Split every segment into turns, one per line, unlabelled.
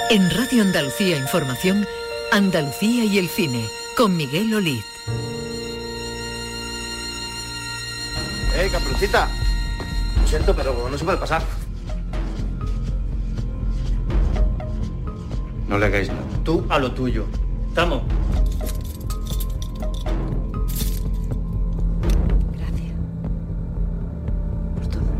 En Radio Andalucía Información, Andalucía y el cine, con Miguel Olid.
Caperucita, lo siento, pero no se puede pasar.
No le hagáis nada.
Tú a lo tuyo.
Estamos.
Gracias por todo.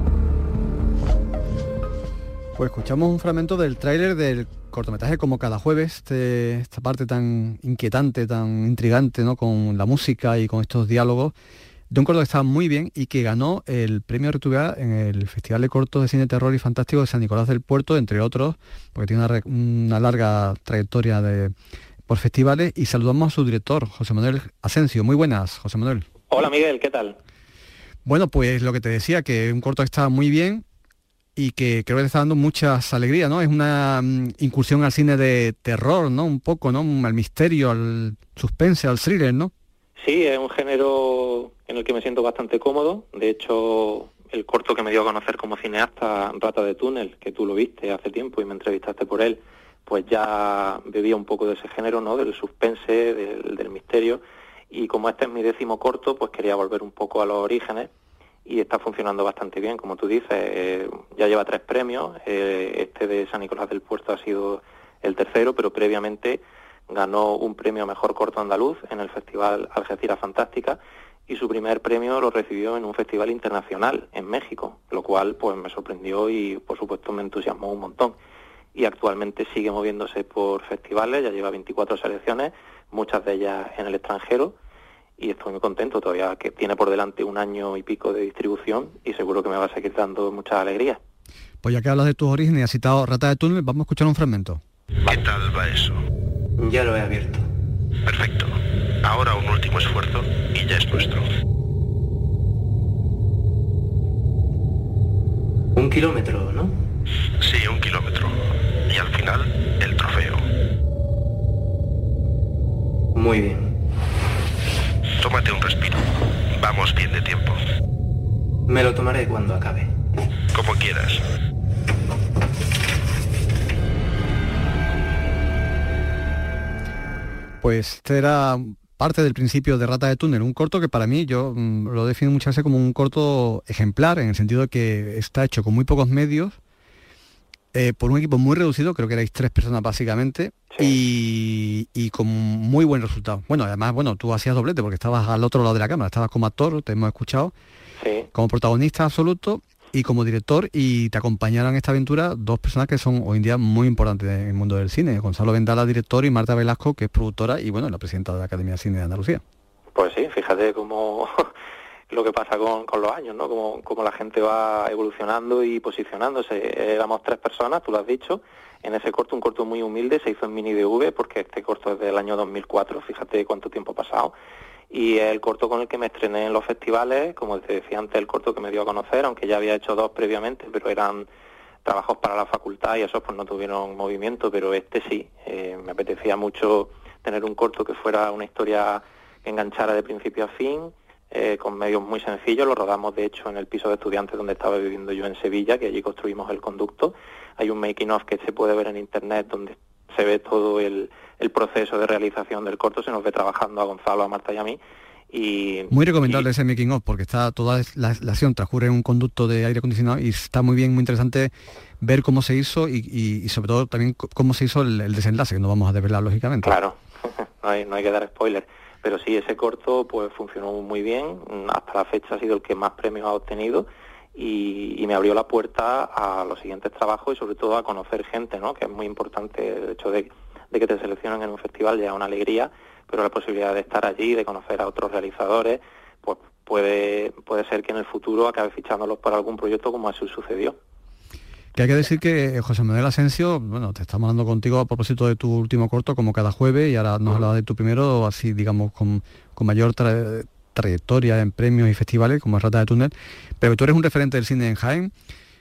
Pues escuchamos un fragmento del tráiler del cortometraje Como cada jueves, esta parte tan inquietante, tan intrigante, ¿no? Con la música y con estos diálogos, de un corto que estaba muy bien y que ganó el premio RTVA en el Festival de Cortos de Cine Terror y Fantástico de San Nicolás del Puerto, entre otros, porque tiene una larga trayectoria por festivales. Y saludamos a su director, José Manuel Asensio. Muy buenas, José Manuel.
Hola Miguel, ¿qué tal?
Bueno, pues lo que te decía, que un corto que está muy bien y que creo que te está dando muchas alegrías, ¿no? Es una incursión al cine de terror, ¿no? Un poco, ¿no? Al misterio, al suspense, al thriller, ¿no?
Sí, es un género en el que me siento bastante cómodo. De hecho, el corto que me dio a conocer como cineasta, Rata de Túnel, que tú lo viste hace tiempo y me entrevistaste por él, pues ya bebía un poco de ese género, ¿no? Del suspense, del misterio. Y como este es mi 10º corto, pues quería volver un poco a los orígenes y está funcionando bastante bien, como tú dices. Ya lleva 3 premios. Este de San Nicolás del Puerto ha sido el tercero, pero previamente ganó un premio a Mejor Corto Andaluz en el Festival Algeciras Fantástica y su primer premio lo recibió en un festival internacional en México, lo cual pues me sorprendió y por supuesto me entusiasmó un montón. Y actualmente sigue moviéndose por festivales, ya lleva 24 selecciones, muchas de ellas en el extranjero, y estoy muy contento todavía, que tiene por delante 1 año y pico de distribución y seguro que me va a seguir dando muchas alegrías.
Pues ya que hablas de tus orígenes y has citado Rata de Túnel, vamos a escuchar un fragmento.
¿Qué tal va eso?
Ya lo he abierto.
Perfecto. Ahora un último esfuerzo y ya es nuestro.
1 kilómetro, ¿no?
Sí, 1 kilómetro. Y al final, el trofeo.
Muy bien.
Tómate un respiro. Vamos bien de tiempo.
Me lo tomaré cuando acabe.
Como quieras.
Pues este era parte del principio de Rata de Túnel, un corto que para mí yo lo defino muchas veces como un corto ejemplar, en el sentido de que está hecho con muy pocos medios, por un equipo muy reducido, creo que erais 3 personas básicamente, sí. y con muy buen resultado. Bueno, además, tú hacías doblete porque estabas al otro lado de la cámara, estabas como actor, te hemos escuchado,
Sí.
como protagonista absoluto y como director, y te acompañaron en esta aventura 2 personas que son hoy en día muy importantes en el mundo del cine, Gonzalo Vendala, director, y Marta Velasco, que es productora y la presidenta de la Academia de Cine de Andalucía.
Pues sí, fíjate cómo lo que pasa con los años, ¿no? Cómo la gente va evolucionando y posicionándose. Éramos 3 personas, tú lo has dicho, en ese corto, un corto muy humilde, se hizo en mini DV, porque este corto es del año 2004, fíjate cuánto tiempo ha pasado. Y el corto con el que me estrené en los festivales, como te decía antes, el corto que me dio a conocer, aunque ya había hecho 2 previamente, pero eran trabajos para la facultad y esos pues no tuvieron movimiento, pero este sí. Me apetecía mucho tener un corto que fuera una historia que enganchara de principio a fin, con medios muy sencillos. Lo rodamos de hecho en el piso de estudiantes donde estaba viviendo yo en Sevilla, que allí construimos el conducto. Hay un making of que se puede ver en internet donde se ve todo el proceso de realización del corto, se nos ve trabajando a Gonzalo, a Marta y a mí. Y
muy recomendable ese making of, porque está toda la acción transcurre en un conducto de aire acondicionado y está muy bien, muy interesante ver cómo se hizo y sobre todo también cómo se hizo el desenlace, que no vamos a desvelar lógicamente.
Claro, no hay que dar spoiler. Pero sí, ese corto pues funcionó muy bien, hasta la fecha ha sido el que más premios ha obtenido y me abrió la puerta a los siguientes trabajos y sobre todo a conocer gente, ¿no? Que es muy importante el hecho de que te seleccionen en un festival, ya es una alegría, pero la posibilidad de estar allí, de conocer a otros realizadores, pues puede ser que en el futuro acabe fichándolos para algún proyecto como así sucedió.
Que hay que decir que José Manuel Asensio, te estamos hablando contigo a propósito de tu último corto, Como cada jueves, y ahora nos hablaba de tu primero, así digamos con mayor trayectoria en premios y festivales, como es Rata de Túnel, pero tú eres un referente del cine en Jaén,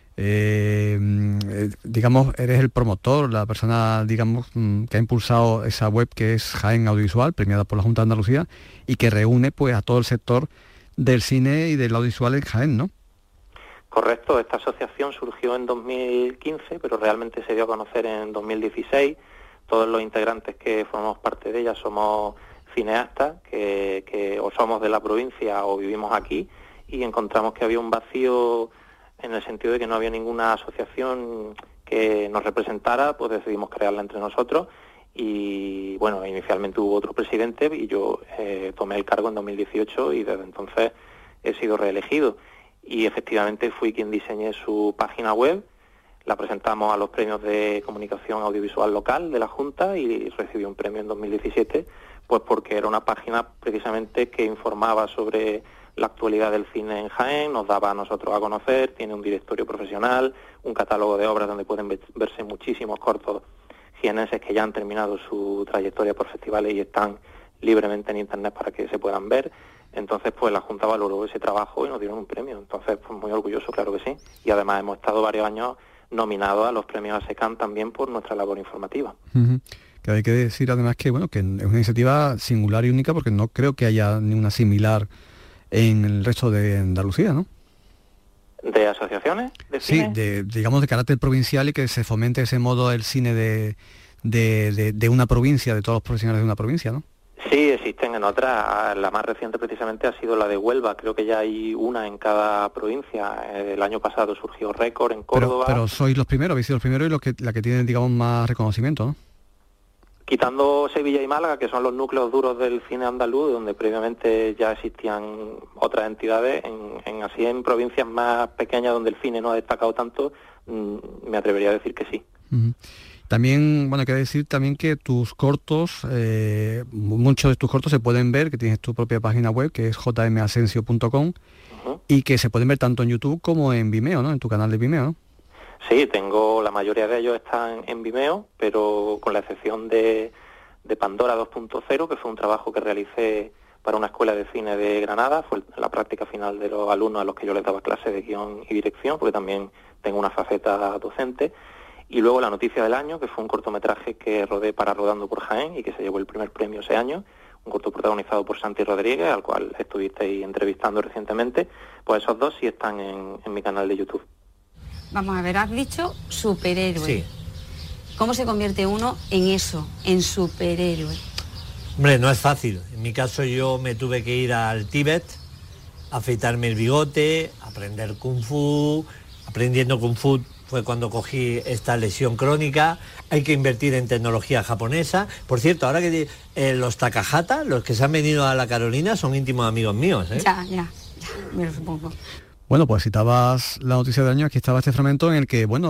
digamos, eres el promotor, la persona, digamos, que ha impulsado esa web que es Jaén Audiovisual, premiada por la Junta de Andalucía, y que reúne pues a todo el sector del cine y del audiovisual en Jaén, ¿no?
Correcto, esta asociación surgió en 2015, pero realmente se dio a conocer en 2016. Todos los integrantes que formamos parte de ella somos cineastas, que o somos de la provincia o vivimos aquí, y encontramos que había un vacío en el sentido de que no había ninguna asociación que nos representara, pues decidimos crearla entre nosotros. Y bueno, inicialmente hubo otro presidente y yo tomé el cargo en 2018 y desde entonces he sido reelegido. Y efectivamente fui quien diseñé su página web, la presentamos a los premios de comunicación audiovisual local de la Junta y recibió un premio en 2017, pues porque era una página precisamente que informaba sobre la actualidad del cine en Jaén, nos daba a nosotros a conocer, tiene un directorio profesional, un catálogo de obras donde pueden verse muchísimos cortos jienenses que ya han terminado su trayectoria por festivales y están libremente en internet para que se puedan ver. Entonces, pues la Junta valoró ese trabajo y nos dieron un premio. Entonces, pues muy orgulloso, claro que sí. Y además hemos estado varios años nominados a los premios ASECAN también por nuestra labor informativa.
Uh-huh. Que hay que decir además que bueno, que es una iniciativa singular y única porque no creo que haya ninguna similar en el resto de Andalucía, ¿no?
¿De asociaciones? ¿De cine?
Sí, digamos de carácter provincial y que se fomente de ese modo el cine de una provincia, de todos los profesionales de una provincia, ¿no?
Sí, existen en otras. La más reciente precisamente ha sido la de Huelva. Creo que ya hay una en cada provincia. El año pasado surgió Récord en Córdoba.
Pero sois los primeros, habéis sido los primeros y la que tienen, digamos, más reconocimiento, ¿no?
Quitando Sevilla y Málaga, que son los núcleos duros del cine andaluz, donde previamente ya existían otras entidades, en provincias más pequeñas donde el cine no ha destacado tanto, me atrevería a decir que sí. Uh-huh.
También, bueno, hay que decir también que tus cortos, muchos de tus cortos se pueden ver, que tienes tu propia página web, que es jmasensio.com, uh-huh. Y que se pueden ver tanto en YouTube como en Vimeo, ¿no? En tu canal de Vimeo, ¿no?
Sí, la mayoría de ellos están en Vimeo, pero con la excepción de Pandora 2.0, que fue un trabajo que realicé para una escuela de cine de Granada, fue la práctica final de los alumnos a los que yo les daba clases de guión y dirección, porque también tengo una faceta docente. Y luego La noticia del año, que fue un cortometraje que rodé para Rodando por Jaén y que se llevó el primer premio ese año, un corto protagonizado por Santi Rodríguez, al cual estuvisteis entrevistando recientemente. Pues esos dos sí están en mi canal de YouTube.
Vamos a ver, has dicho superhéroe.
Sí.
¿Cómo se convierte uno en eso, en superhéroe?
Hombre, no es fácil. En mi caso yo me tuve que ir al Tíbet, afeitarme el bigote, aprender Kung Fu. Aprendiendo Kung Fu fue cuando cogí esta lesión crónica. Hay que invertir en tecnología japonesa. Por cierto, ahora que los Takahata, los que se han venido a la Carolina, son íntimos amigos míos, ¿eh?
Ya, me lo supongo.
Bueno, pues citabas la noticia del año, aquí estaba este fragmento en el que, bueno,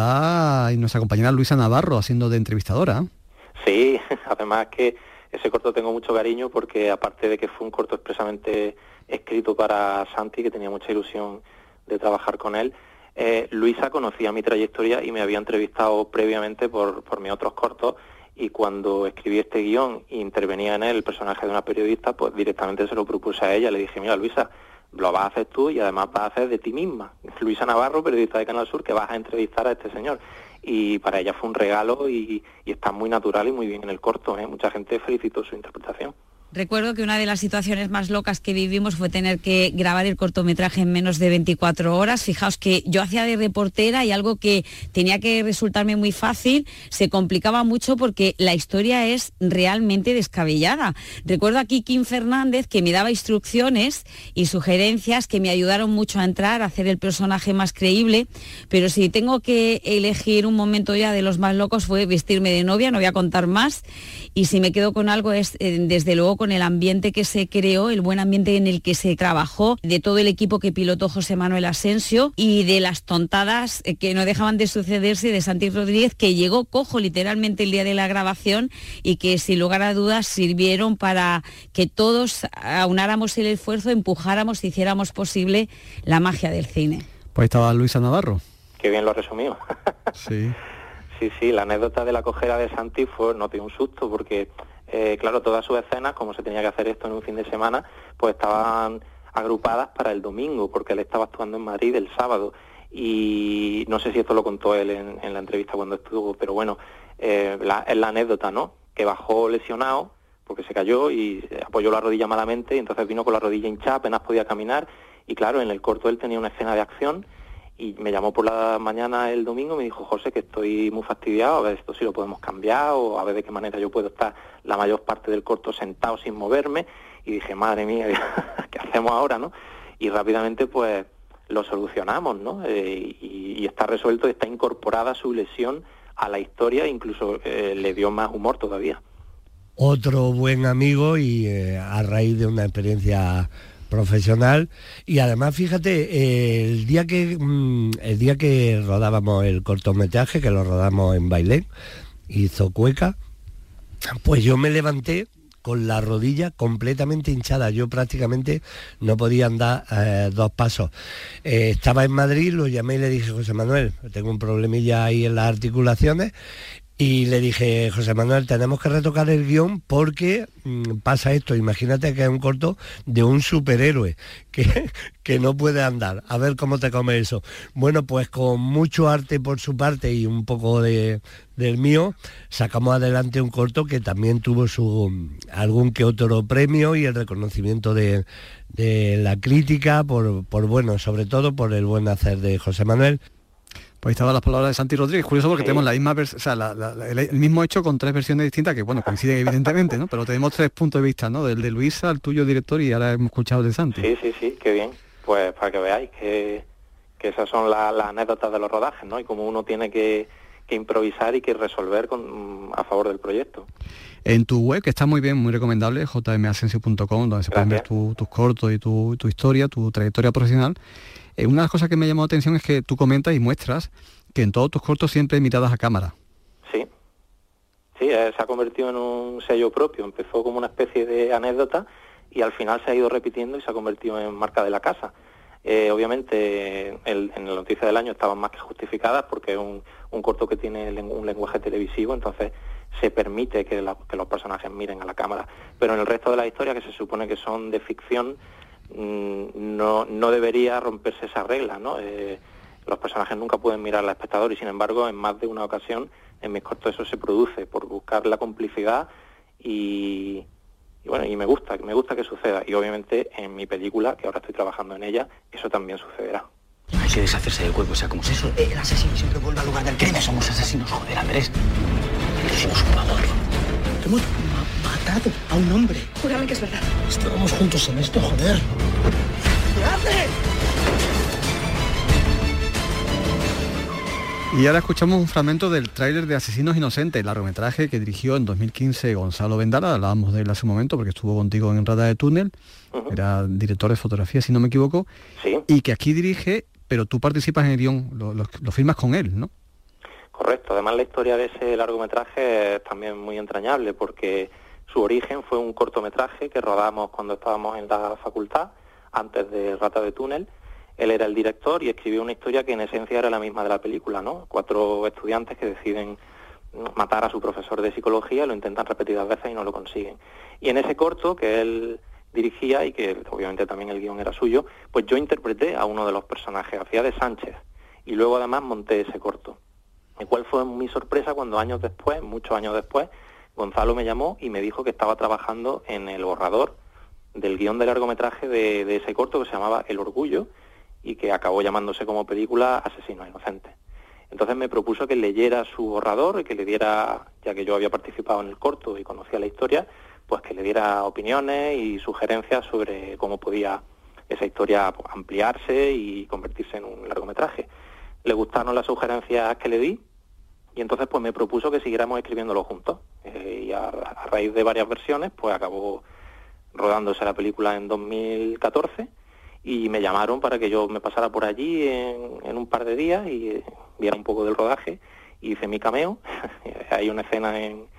está nuestra compañera Luisa Navarro haciendo de entrevistadora.
Sí, además que ese corto tengo mucho cariño porque aparte de que fue un corto expresamente escrito para Santi, que tenía mucha ilusión de trabajar con él, Luisa conocía mi trayectoria y me había entrevistado previamente por mis otros cortos, y cuando escribí este guión e intervenía en él el personaje de una periodista, pues directamente se lo propuse a ella. Le dije, mira Luisa, lo vas a hacer tú y además vas a hacer de ti misma. Luisa Navarro, periodista de Canal Sur, que vas a entrevistar a este señor. Y para ella fue un regalo y está muy natural y muy bien en el corto, ¿eh? Mucha gente felicitó su interpretación.
Recuerdo que una de las situaciones más locas que vivimos fue tener que grabar el cortometraje en menos de 24 horas. Fijaos que yo hacía de reportera y algo que tenía que resultarme muy fácil se complicaba mucho porque la historia es realmente descabellada. Recuerdo aquí Kim Fernández, que me daba instrucciones y sugerencias que me ayudaron mucho a entrar, a hacer el personaje más creíble, pero si tengo que elegir un momento ya de los más locos fue vestirme de novia, no voy a contar más, y si me quedo con algo es desde luego con el ambiente que se creó, el buen ambiente en el que se trabajó, de todo el equipo que pilotó José Manuel Asensio y de las tontadas que no dejaban de sucederse de Santi Rodríguez, que llegó cojo literalmente el día de la grabación y que sin lugar a dudas sirvieron para que todos aunáramos el esfuerzo, empujáramos, hiciéramos posible la magia del cine.
Pues estaba Luisa Navarro.
Qué bien lo resumió.
Sí.
Sí, la anécdota de la cojera de Santi no te dio un susto porque... claro, todas sus escenas, como se tenía que hacer esto en un fin de semana, pues estaban agrupadas para el domingo, porque él estaba actuando en Madrid el sábado. Y no sé si esto lo contó él en la entrevista cuando estuvo, pero bueno, es la anécdota, ¿no? Que bajó lesionado, porque se cayó y apoyó la rodilla malamente, y entonces vino con la rodilla hinchada, apenas podía caminar. Y claro, en el corto él tenía una escena de acción, Y me llamó por la mañana el domingo y me dijo, José, que estoy muy fastidiado, a ver esto si lo podemos cambiar o a ver de qué manera yo puedo estar la mayor parte del corto sentado sin moverme. Y dije, madre mía, ¿qué hacemos ahora, no? Y rápidamente pues lo solucionamos, ¿no? Y está resuelto, está incorporada su lesión a la historia, incluso le dio más humor todavía.
Otro buen amigo y a raíz de una experiencia profesional. Y además, fíjate, el día que rodábamos el cortometraje, que lo rodamos en Bailén, hizo Cueca, pues yo me levanté con la rodilla completamente hinchada. Yo prácticamente no podía andar 2 pasos. Estaba en Madrid, lo llamé y le dije, José Manuel, tengo un problemilla ahí en las articulaciones. Y le dije, José Manuel, tenemos que retocar el guión porque pasa esto. Imagínate que es un corto de un superhéroe que no puede andar. A ver cómo te come eso. Bueno, pues con mucho arte por su parte y un poco del mío, sacamos adelante un corto que también tuvo algún que otro premio y el reconocimiento de la crítica, bueno, sobre todo por el buen hacer de José Manuel.
Pues ahí estaban las palabras de Santi Rodríguez. Curioso porque tenemos la misma el mismo hecho con 3 versiones distintas que, bueno, coinciden evidentemente, ¿no? Pero tenemos 3 puntos de vista, ¿no? Del de Luisa, el tuyo director, y ahora hemos escuchado el de Santi.
Sí, qué bien. Pues para que veáis que esas son las anécdotas de los rodajes, ¿no? Y como uno tiene que improvisar y que resolver a favor del proyecto.
En tu web, que está muy bien, muy recomendable, jmasencio.com, donde se pueden ver tus cortos y tu historia, tu trayectoria profesional. Una de las cosas que me llamó la atención es que tú comentas y muestras que en todos tus cortos siempre hay miradas a cámara. Sí,
se ha convertido en un sello propio. Empezó como una especie de anécdota y al final se ha ido repitiendo y se ha convertido en marca de la casa. Obviamente en la noticia del año estaban más que justificadas porque es un corto que tiene un lenguaje televisivo, entonces se permite que los personajes miren a la cámara. Pero en el resto de la historia, que se supone que son de ficción, no debería romperse esa regla, ¿no? Los personajes nunca pueden mirar al espectador y sin embargo en más de una ocasión en mis cortos eso se produce por buscar la complicidad y bueno, y me gusta que suceda, y obviamente en mi película, que ahora estoy trabajando en ella, eso también sucederá.
Hay que deshacerse del cuerpo, sea como sea. Eso, el asesino siempre vuelve al lugar del crimen. Somos asesinos, joder, Andrés. Le hicimos un favor. Hemos matado a un hombre.
Júrame que es verdad.
Estábamos juntos en esto, joder. ¿Qué haces?
Y ahora escuchamos un fragmento del tráiler de Asesinos Inocentes, el largometraje que dirigió en 2015 Gonzalo Vendala. Hablábamos de él hace un momento porque estuvo contigo en Rata de Túnel. Era director de fotografía, si no me equivoco.
Sí.
Y que aquí dirige, pero tú participas en el guión, lo firmas con él, ¿no?
Correcto. Además, la historia de ese largometraje es también muy entrañable porque su origen fue un cortometraje que rodamos cuando estábamos en la facultad, antes de Rata de Túnel. Él era el director y escribió una historia que en esencia era la misma de la película, ¿no? 4 estudiantes que deciden matar a su profesor de psicología, lo intentan repetidas veces y no lo consiguen. Y en ese corto que él dirigía y que obviamente también el guión era suyo, pues yo interpreté a uno de los personajes, hacía de Sánchez, y luego además monté ese corto. ¿Y cuál fue mi sorpresa cuando muchos años después, Gonzalo me llamó y me dijo que estaba trabajando en el borrador del guión de largometraje de ese corto que se llamaba El Orgullo, y que acabó llamándose como película Asesinos Inocentes. Entonces me propuso que leyera su borrador y que le diera, ya que yo había participado en el corto y conocía la historia, pues que le diera opiniones y sugerencias sobre cómo podía esa historia ampliarse y convertirse en un largometraje. Le gustaron las sugerencias que le di y entonces pues me propuso que siguiéramos escribiéndolo juntos. Y a raíz de varias versiones pues acabó rodándose la película en 2014 y me llamaron para que yo me pasara por allí en un par de días y viera un poco del rodaje. Hice mi cameo. Hay una escena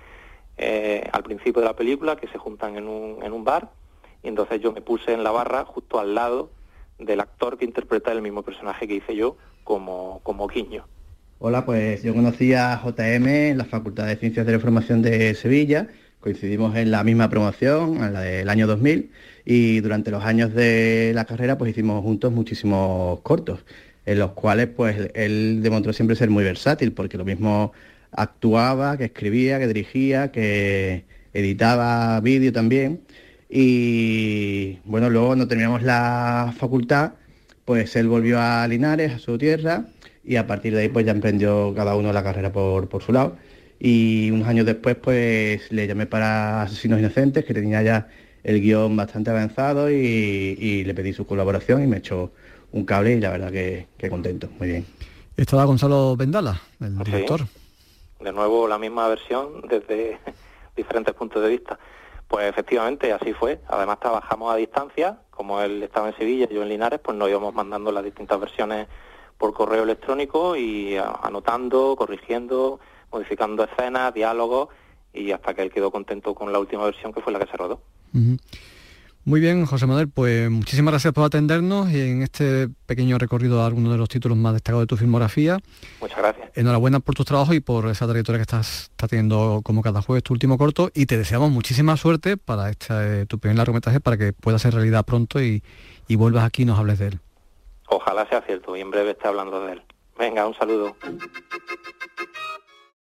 al principio de la película que se juntan en un bar y entonces yo me puse en la barra justo al lado del actor que interpreta el mismo personaje que hice yo como Quiño.
Hola, pues yo conocí a JM en la Facultad de Ciencias de la Información de Sevilla. Coincidimos en la misma promoción, en la del año 2000, y durante los años de la carrera pues hicimos juntos muchísimos cortos, en los cuales pues él demostró siempre ser muy versátil, porque lo mismo actuaba, que escribía, que dirigía, que editaba vídeo también. Y bueno, luego cuando terminamos la facultad, pues él volvió a Linares, a su tierra, y a partir de ahí pues ya emprendió cada uno la carrera por su lado. Y unos años después pues le llamé para Asesinos Inocentes, que tenía ya el guión bastante avanzado, y le pedí su colaboración y me echó un cable, y la verdad que contento, muy bien.
Estaba Gonzalo Vendala, el director.
De nuevo la misma versión desde diferentes puntos de vista. Pues efectivamente así fue. Además trabajamos a distancia, como él estaba en Sevilla y yo en Linares, pues nos íbamos mandando las distintas versiones por correo electrónico y anotando, corrigiendo, modificando escenas, diálogos, y hasta que él quedó contento con la última versión, que fue la que se rodó.
Uh-huh. Muy bien, José Manuel, pues muchísimas gracias por atendernos y en este pequeño recorrido a algunos de los títulos más destacados de tu filmografía.
Muchas gracias.
Enhorabuena por tus trabajos y por esa trayectoria que estás teniendo como cada jueves tu último corto, y te deseamos muchísima suerte para tu primer largometraje, para que pueda ser realidad pronto y vuelvas aquí y nos hables de él.
Ojalá sea cierto y en breve esté hablando de él. Venga, un saludo.